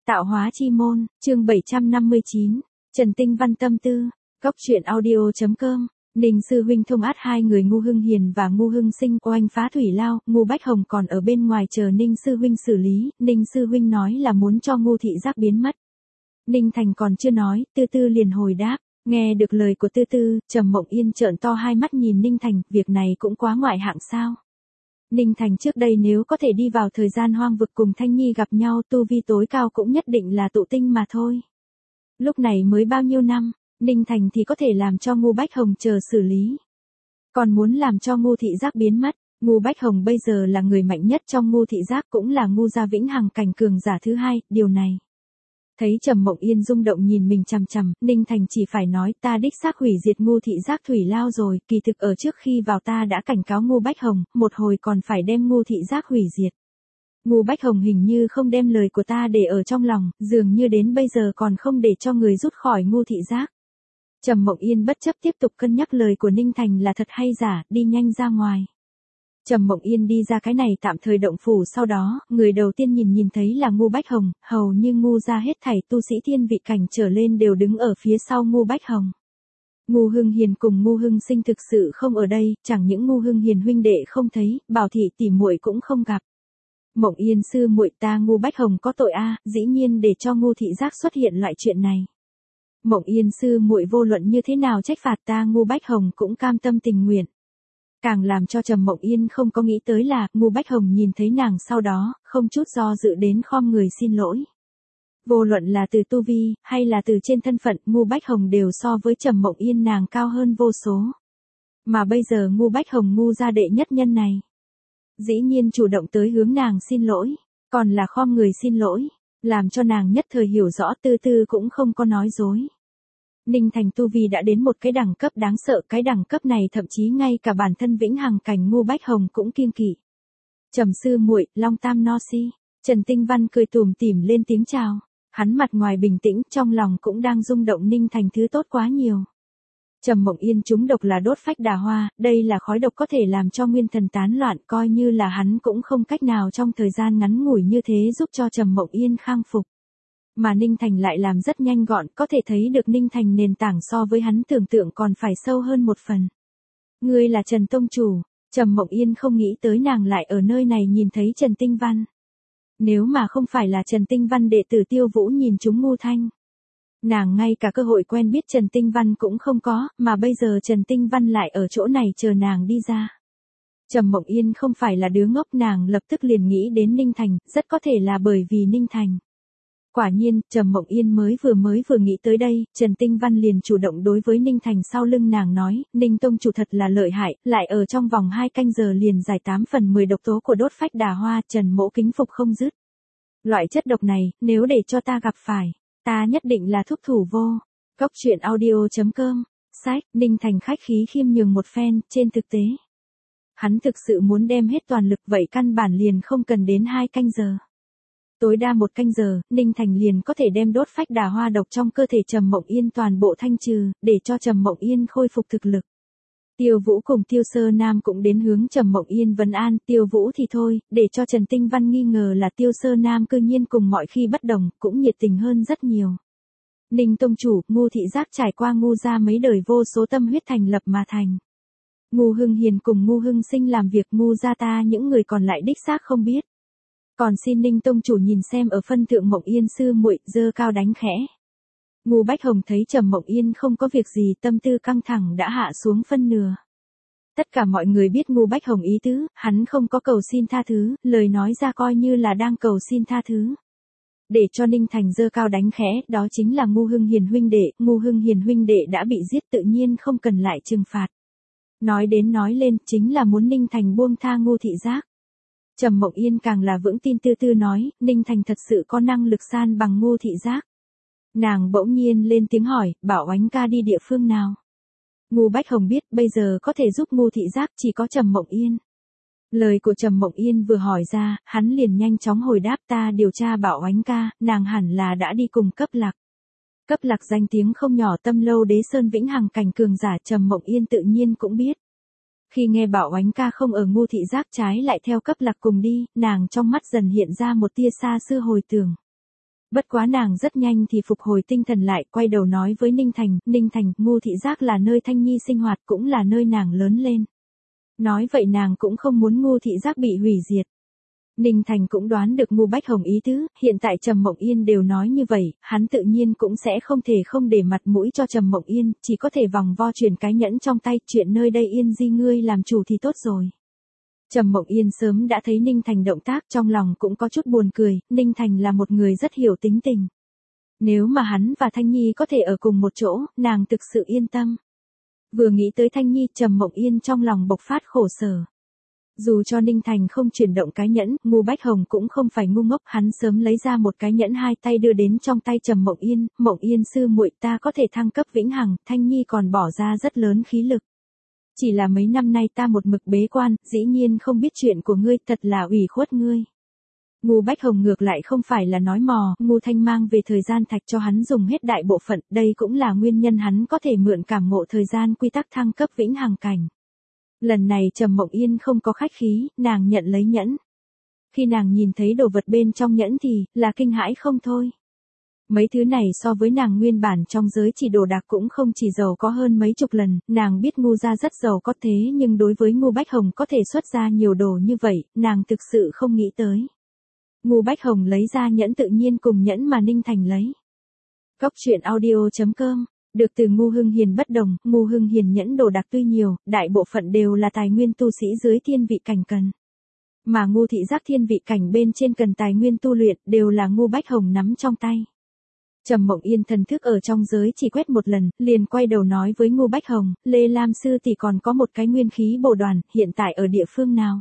Tạo hóa chi môn, chương 759, Trần Tinh Văn tâm tư, góc truyện audio.com. Ninh sư huynh thông át hai người Ngu Hưng Hiền và Ngu Hưng Sinh oanh phá thủy lao, Ngu Bách Hồng còn ở bên ngoài chờ Ninh sư huynh xử lý, Ninh sư huynh nói là muốn cho Ngu thị giác biến mất. Ninh Thành còn chưa nói, Tư Tư liền hồi đáp, nghe được lời của Tư Tư, Trầm Mộng Yên trợn to hai mắt nhìn Ninh Thành, việc này cũng quá ngoại hạng sao. Ninh Thành trước đây nếu có thể đi vào thời gian hoang vực cùng Thanh Nhi gặp nhau, tu vi tối cao cũng nhất định là tụ tinh mà thôi. Lúc này mới bao nhiêu năm, Ninh Thành thì có thể làm cho Ngu Bách Hồng chờ xử lý. Còn muốn làm cho Ngu thị giác biến mất, Ngu Bách Hồng bây giờ là người mạnh nhất trong Ngu thị giác, cũng là Ngu gia vĩnh hằng cảnh cường giả thứ hai, điều này. Thấy Trầm Mộng Yên rung động nhìn mình chằm chằm, Ninh Thành chỉ phải nói ta đích xác hủy diệt Ngu thị giác thủy lao rồi, kỳ thực ở trước khi vào ta đã cảnh cáo Ngu Bách Hồng, một hồi còn phải đem Ngu thị giác hủy diệt. Ngu Bách Hồng hình như không đem lời của ta để ở trong lòng, dường như đến bây giờ còn không để cho người rút khỏi Ngu thị giác. Trầm Mộng Yên bất chấp tiếp tục cân nhắc lời của Ninh Thành là thật hay giả, đi nhanh ra ngoài. Trầm Mộng Yên đi ra cái này tạm thời động phủ, sau đó, người đầu tiên nhìn thấy là Ngu Bách Hồng, hầu như Ngu gia hết thảy tu sĩ thiên vị cảnh trở lên đều đứng ở phía sau Ngu Bách Hồng. Ngu Hưng Hiền cùng Ngu Hưng Sinh thực sự không ở đây, chẳng những Ngu Hưng Hiền huynh đệ không thấy, Bảo thị tỷ muội cũng không gặp. Mộng Yên sư muội, ta Ngu Bách Hồng có tội a, dĩ nhiên để cho Ngu thị giác xuất hiện loại chuyện này. Mộng Yên sư muội vô luận như thế nào trách phạt ta Ngu Bách Hồng cũng cam tâm tình nguyện. Càng làm cho Trầm Mộng Yên không có nghĩ tới là, Ngu Bách Hồng nhìn thấy nàng sau đó, không chút do dự đến khom người xin lỗi. Vô luận là từ tu vi, hay là từ trên thân phận, Ngu Bách Hồng đều so với Trầm Mộng Yên nàng cao hơn vô số. Mà bây giờ Ngu Bách Hồng Ngu gia đệ nhất nhân này. Dĩ nhiên chủ động tới hướng nàng xin lỗi, còn là khom người xin lỗi, làm cho nàng nhất thời hiểu rõ Tư Tư cũng không có nói dối. Ninh Thành tu vi đã đến một cái đẳng cấp đáng sợ, cái đẳng cấp này thậm chí ngay cả bản thân vĩnh hằng cảnh Ngu Bách Hồng cũng kiêng kỵ. Trầm sư muội, Long Tam No Si, Trần Tinh Văn cười tủm tỉm lên tiếng chào, hắn mặt ngoài bình tĩnh, trong lòng cũng đang rung động. Ninh Thành thứ tốt quá nhiều. Trầm Mộng Yên trúng độc là đốt phách đà hoa, đây là khói độc có thể làm cho nguyên thần tán loạn, coi như là hắn cũng không cách nào trong thời gian ngắn ngủi như thế giúp cho Trầm Mộng Yên khang phục. Mà Ninh Thành lại làm rất nhanh gọn, có thể thấy được Ninh Thành nền tảng so với hắn tưởng tượng còn phải sâu hơn một phần. Ngươi là Trần Tông Chủ, Trầm Mộng Yên không nghĩ tới nàng lại ở nơi này nhìn thấy Trần Tinh Văn. Nếu mà không phải là Trần Tinh Văn đệ tử Tiêu Vũ nhìn chúng ngu thanh. Nàng ngay cả cơ hội quen biết Trần Tinh Văn cũng không có, mà bây giờ Trần Tinh Văn lại ở chỗ này chờ nàng đi ra. Trầm Mộng Yên không phải là đứa ngốc, nàng lập tức liền nghĩ đến Ninh Thành, rất có thể là bởi vì Ninh Thành. Quả nhiên, Trầm Mộng Yên mới vừa nghĩ tới đây, Trần Tinh Văn liền chủ động đối với Ninh Thành sau lưng nàng nói, Ninh Tông Chủ thật là lợi hại, lại ở trong vòng 2 canh giờ liền giải 8/10 độc tố của đốt phách đà hoa, Trần mỗ kính phục không dứt. Loại chất độc này, nếu để cho ta gặp phải, ta nhất định là thúc thủ vô. Góc truyện audio.com, sách, Ninh Thành khách khí khiêm nhường một phen, trên thực tế. Hắn thực sự muốn đem hết toàn lực, vậy căn bản liền không cần đến 2 canh giờ. Tối đa 1 canh giờ, Ninh Thành liền có thể đem đốt phách đà hoa độc trong cơ thể Trầm Mộng Yên toàn bộ thanh trừ, để cho Trầm Mộng Yên khôi phục thực lực. Tiêu Vũ cùng Tiêu Sơ Nam cũng đến hướng Trầm Mộng Yên vấn an, Tiêu Vũ thì thôi, để cho Trần Tinh Văn nghi ngờ là Tiêu Sơ Nam cư nhiên cùng mọi khi bất đồng, cũng nhiệt tình hơn rất nhiều. Ninh Tông Chủ, Ngu thị giác trải qua Ngu gia mấy đời vô số tâm huyết thành lập mà thành. Ngu Hưng Hiền cùng Ngu Hưng Sinh làm việc Ngu gia ta những người còn lại đích xác không biết. Còn xin Ninh Tông Chủ nhìn xem ở phân thượng Mộng Yên sư muội, dơ cao đánh khẽ. Ngu Bách Hồng thấy Trầm Mộng Yên không có việc gì, tâm tư căng thẳng đã hạ xuống phân nửa. Tất cả mọi người biết Ngu Bách Hồng ý tứ, hắn không có cầu xin tha thứ, lời nói ra coi như là đang cầu xin tha thứ. Để cho Ninh Thành dơ cao đánh khẽ, đó chính là Ngu Hưng Hiền huynh đệ, Ngu Hưng Hiền huynh đệ đã bị giết tự nhiên không cần lại trừng phạt. Nói đến nói lên, chính là muốn Ninh Thành buông tha Ngu thị giác. Trầm Mộng Yên càng là vững tin Tư Tư nói, Ninh Thành thật sự có năng lực san bằng Ngu thị giác. Nàng bỗng nhiên lên tiếng hỏi, bảo Oánh ca đi địa phương nào. Ngu Bách Hồng biết bây giờ có thể giúp Ngu thị giác chỉ có Trầm Mộng Yên. Lời của Trầm Mộng Yên vừa hỏi ra, hắn liền nhanh chóng hồi đáp, ta điều tra bảo Oánh ca, nàng hẳn là đã đi cùng Cấp Lạc. Cấp Lạc danh tiếng không nhỏ, Tâm Lâu Đế Sơn vĩnh hằng cảnh cường giả, Trầm Mộng Yên tự nhiên cũng biết. Khi nghe bảo Oánh ca không ở Ngu thị giác trái lại theo Cấp Lạc cùng đi, nàng trong mắt dần hiện ra một tia xa xưa hồi tưởng. Bất quá nàng rất nhanh thì phục hồi tinh thần lại, quay đầu nói với Ninh Thành, ngu thị giác là nơi Thanh Nhi sinh hoạt, cũng là nơi nàng lớn lên. Nói vậy nàng cũng không muốn ngu thị giác bị hủy diệt. Ninh Thành cũng đoán được ngu Bách Hồng ý tứ, hiện tại Trầm Mộng Yên đều nói như vậy, hắn tự nhiên cũng sẽ không thể không để mặt mũi cho Trầm Mộng Yên, chỉ có thể vòng vo truyền cái nhẫn trong tay, chuyện nơi đây Yên Di ngươi làm chủ thì tốt rồi. Trầm Mộng Yên sớm đã thấy Ninh Thành động tác, trong lòng cũng có chút buồn cười, Ninh Thành là một người rất hiểu tính tình. Nếu mà hắn và Thanh Nhi có thể ở cùng một chỗ, nàng thực sự yên tâm. Vừa nghĩ tới Thanh Nhi, Trầm Mộng Yên trong lòng bộc phát khổ sở. Dù cho Ninh Thành không chuyển động cái nhẫn, ngu Bách Hồng cũng không phải ngu ngốc, hắn sớm lấy ra một cái nhẫn hai tay đưa đến trong tay Trầm Mộng Yên sư muội, ta có thể thăng cấp vĩnh hằng, Thanh Nhi còn bỏ ra rất lớn khí lực. Chỉ là mấy năm nay ta một mực bế quan, dĩ nhiên không biết chuyện của ngươi, thật là ủy khuất ngươi. Ngu Bách Hồng ngược lại không phải là nói mò, ngu Thanh mang về thời gian thạch cho hắn dùng hết đại bộ phận, đây cũng là nguyên nhân hắn có thể mượn cảm ngộ thời gian quy tắc thăng cấp vĩnh hằng cảnh. Lần này Trầm Mộng Yên không có khách khí, nàng nhận lấy nhẫn. Khi nàng nhìn thấy đồ vật bên trong nhẫn thì, là kinh hãi không thôi. Mấy thứ này so với nàng nguyên bản trong giới chỉ đồ đạc cũng không chỉ giàu có hơn mấy chục lần, nàng biết ngu gia rất giàu có thế nhưng đối với ngu Bách Hồng có thể xuất ra nhiều đồ như vậy, nàng thực sự không nghĩ tới. Ngu Bách Hồng lấy ra nhẫn tự nhiên cùng nhẫn mà Ninh Thành lấy. Cóc truyện audio.com, được từ Ngu Hưng Hiền bất đồng, Ngu Hưng Hiền nhẫn đồ đạc tuy nhiều, đại bộ phận đều là tài nguyên tu sĩ dưới thiên vị cảnh cần. Mà ngu thị giác thiên vị cảnh bên trên cần tài nguyên tu luyện đều là ngu Bách Hồng nắm trong tay. Trầm Mộng Yên thần thức ở trong giới chỉ quét một lần, liền quay đầu nói với ngu Bách Hồng, Lê Lam sư tỷ còn có một cái nguyên khí bổ đoàn, hiện tại ở địa phương nào?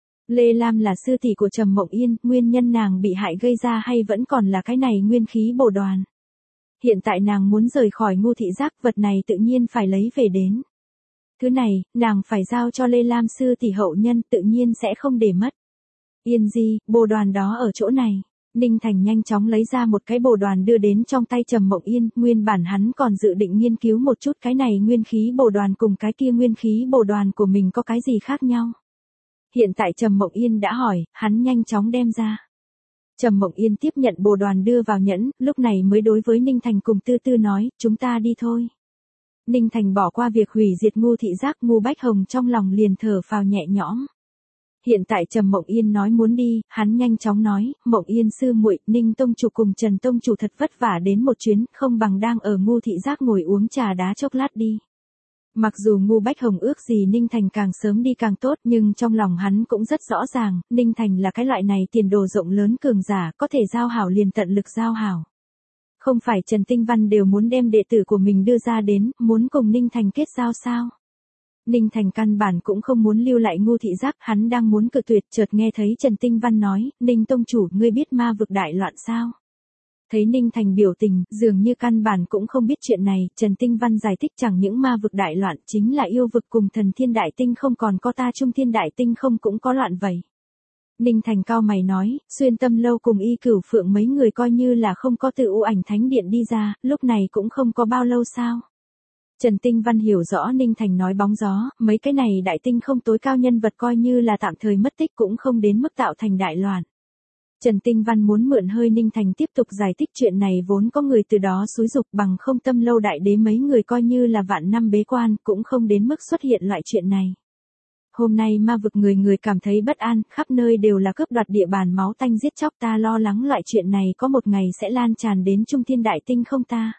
Lê Lam là sư tỷ của Trầm Mộng Yên, nguyên nhân nàng bị hại gây ra hay vẫn còn là cái này nguyên khí bổ đoàn? Hiện tại nàng muốn rời khỏi ngu thị giác, vật này tự nhiên phải lấy về đến. Thứ này, nàng phải giao cho Lê Lam sư tỷ hậu nhân, tự nhiên sẽ không để mất. Yên Di, bồ đoàn đó ở chỗ này. Ninh Thành nhanh chóng lấy ra một cái bồ đoàn đưa đến trong tay Trầm Mộng Yên, nguyên bản hắn còn dự định nghiên cứu một chút cái này nguyên khí bồ đoàn cùng cái kia nguyên khí bồ đoàn của mình có cái gì khác nhau. Hiện tại Trầm Mộng Yên đã hỏi, hắn nhanh chóng đem ra. Trầm Mộng Yên tiếp nhận bồ đoàn đưa vào nhẫn, lúc này mới đối với Ninh Thành cùng Tư Tư nói, chúng ta đi thôi. Ninh Thành bỏ qua việc hủy diệt ngu thị giác, ngu Bách Hồng trong lòng liền thở phào nhẹ nhõm. Hiện tại Trầm Mộng Yên nói muốn đi, hắn nhanh chóng nói, Mộng Yên sư muội, Ninh tông chủ cùng Trần tông chủ thật vất vả đến một chuyến, không bằng đang ở ngu thị giác ngồi uống trà đá chốc lát đi. Mặc dù ngu Bách Hồng ước gì Ninh Thành càng sớm đi càng tốt, nhưng trong lòng hắn cũng rất rõ ràng, Ninh Thành là cái loại này tiền đồ rộng lớn cường giả, có thể giao hảo liền tận lực giao hảo. Không phải Trần Tinh Văn đều muốn đem đệ tử của mình đưa ra đến, muốn cùng Ninh Thành kết giao sao? Ninh Thành căn bản cũng không muốn lưu lại ngu thị giác, hắn đang muốn cự tuyệt, chợt nghe thấy Trần Tinh Văn nói, Ninh tông chủ, ngươi biết ma vực đại loạn sao? Thấy Ninh Thành biểu tình, dường như căn bản cũng không biết chuyện này, Trần Tinh Văn giải thích chẳng những ma vực đại loạn chính là yêu vực cùng thần thiên đại tinh không còn có ta trung thiên đại tinh không cũng có loạn vậy. Ninh Thành cao mày nói, Xuyên Tâm Lâu cùng Y Cửu Phượng mấy người coi như là không có từ U Ảnh Thánh Điện đi ra, lúc này cũng không có bao lâu sao. Trần Tinh Văn hiểu rõ Ninh Thành nói bóng gió, mấy cái này đại tinh không tối cao nhân vật coi như là tạm thời mất tích cũng không đến mức tạo thành đại loạn. Trần Tinh Văn muốn mượn hơi Ninh Thành tiếp tục giải thích chuyện này vốn có người từ đó xúi dục bằng không Tâm Lâu đại đế mấy người coi như là vạn năm bế quan cũng không đến mức xuất hiện loại chuyện này. Hôm nay ma vực người người cảm thấy bất an, khắp nơi đều là cướp đoạt địa bàn máu tanh giết chóc, ta lo lắng loại chuyện này có một ngày sẽ lan tràn đến Trung Thiên Đại Tinh không ta.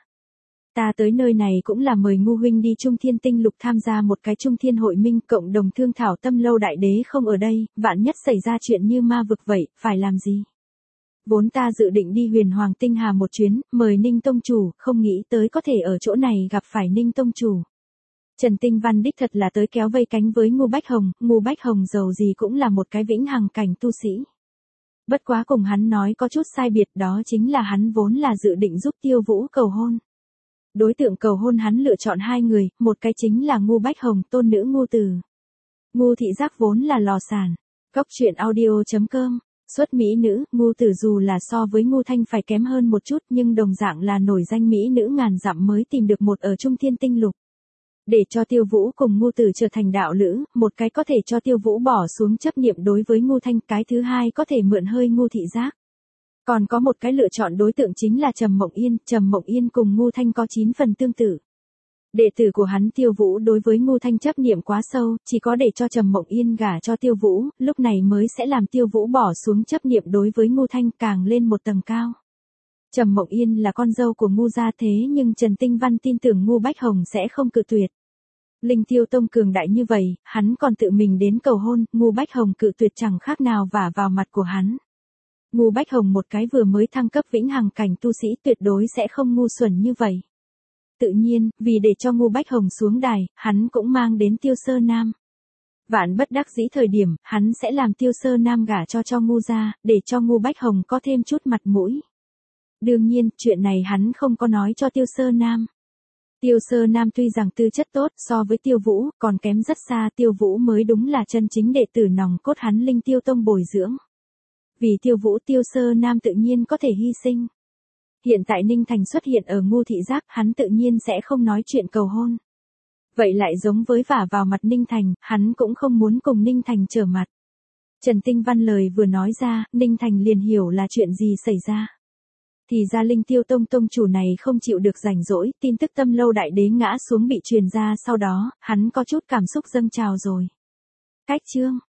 Ta tới nơi này cũng là mời ngu huynh đi Trung Thiên Tinh Lục tham gia một cái Trung Thiên hội minh cộng đồng thương thảo Tâm Lâu đại đế không ở đây, vạn nhất xảy ra chuyện như ma vực vậy, phải làm gì? Vốn ta dự định đi Huyền Hoàng Tinh Hà một chuyến, mời Ninh tông chủ, không nghĩ tới có thể ở chỗ này gặp phải Ninh tông chủ. Trần Tinh Văn đích thật là tới kéo vây cánh với ngu Bách Hồng giàu gì cũng là một cái vĩnh hằng cảnh tu sĩ. Bất quá cùng hắn nói có chút sai biệt, đó chính là hắn vốn là dự định giúp Tiêu Vũ cầu hôn. Đối tượng cầu hôn hắn lựa chọn hai người, một cái chính là ngu Bách Hồng, tôn nữ Ngu Tử. Ngu thị giác vốn là lò sản. Cóc truyện audio.com, xuất mỹ nữ, Ngu Tử dù là so với Ngu Thanh phải kém hơn một chút nhưng đồng dạng là nổi danh mỹ nữ ngàn dặm mới tìm được một ở Trung Thiên Tinh Lục. Để cho Tiêu Vũ cùng Ngu Tử trở thành đạo lữ, một cái có thể cho Tiêu Vũ bỏ xuống chấp niệm đối với Ngu Thanh, cái thứ hai có thể mượn hơi ngu thị giác. Còn có một cái lựa chọn đối tượng chính là Trầm Mộng Yên cùng Ngu Thanh có 9 phần tương tự. Đệ tử của hắn Tiêu Vũ đối với Ngu Thanh chấp niệm quá sâu, chỉ có để cho Trầm Mộng Yên gả cho Tiêu Vũ, lúc này mới sẽ làm Tiêu Vũ bỏ xuống chấp niệm đối với Ngu Thanh càng lên một tầng cao. Trầm Mộng Yên là con dâu của Ngu gia thế nhưng Trần Tinh Văn tin tưởng Ngu Bách Hồng sẽ không cự tuyệt. Linh Tiêu Tông cường đại như vậy, hắn còn tự mình đến cầu hôn, Ngu Bách Hồng cự tuyệt chẳng khác nào vả vào mặt của hắn. Ngu Bách Hồng một cái vừa mới thăng cấp vĩnh hằng cảnh tu sĩ tuyệt đối sẽ không ngu xuẩn như vậy. Tự nhiên, vì để cho Ngu Bách Hồng xuống đài, hắn cũng mang đến Tiêu Sơ Nam. Vạn bất đắc dĩ thời điểm, hắn sẽ làm Tiêu Sơ Nam gả cho Ngu gia, để cho Ngu Bách Hồng có thêm chút mặt mũi. Đương nhiên, chuyện này hắn không có nói cho Tiêu Sơ Nam. Tiêu Sơ Nam tuy rằng tư chất tốt so với Tiêu Vũ, còn kém rất xa, Tiêu Vũ mới đúng là chân chính đệ tử nòng cốt hắn Linh Tiêu Tông bồi dưỡng. Vì Tiêu Vũ Tiêu Sơ Nam tự nhiên có thể hy sinh. Hiện tại Ninh Thành xuất hiện ở Ngu thị giác, hắn tự nhiên sẽ không nói chuyện cầu hôn. Vậy lại giống với vả vào mặt Ninh Thành, hắn cũng không muốn cùng Ninh Thành trở mặt. Trần Tinh Văn lời vừa nói ra, Ninh Thành liền hiểu là chuyện gì xảy ra. Thì ra Linh Tiêu Tông tông chủ này không chịu được rảnh rỗi, tin tức Tâm Lâu đại đế ngã xuống bị truyền ra, sau đó, hắn có chút cảm xúc dâng trào rồi. Cách chương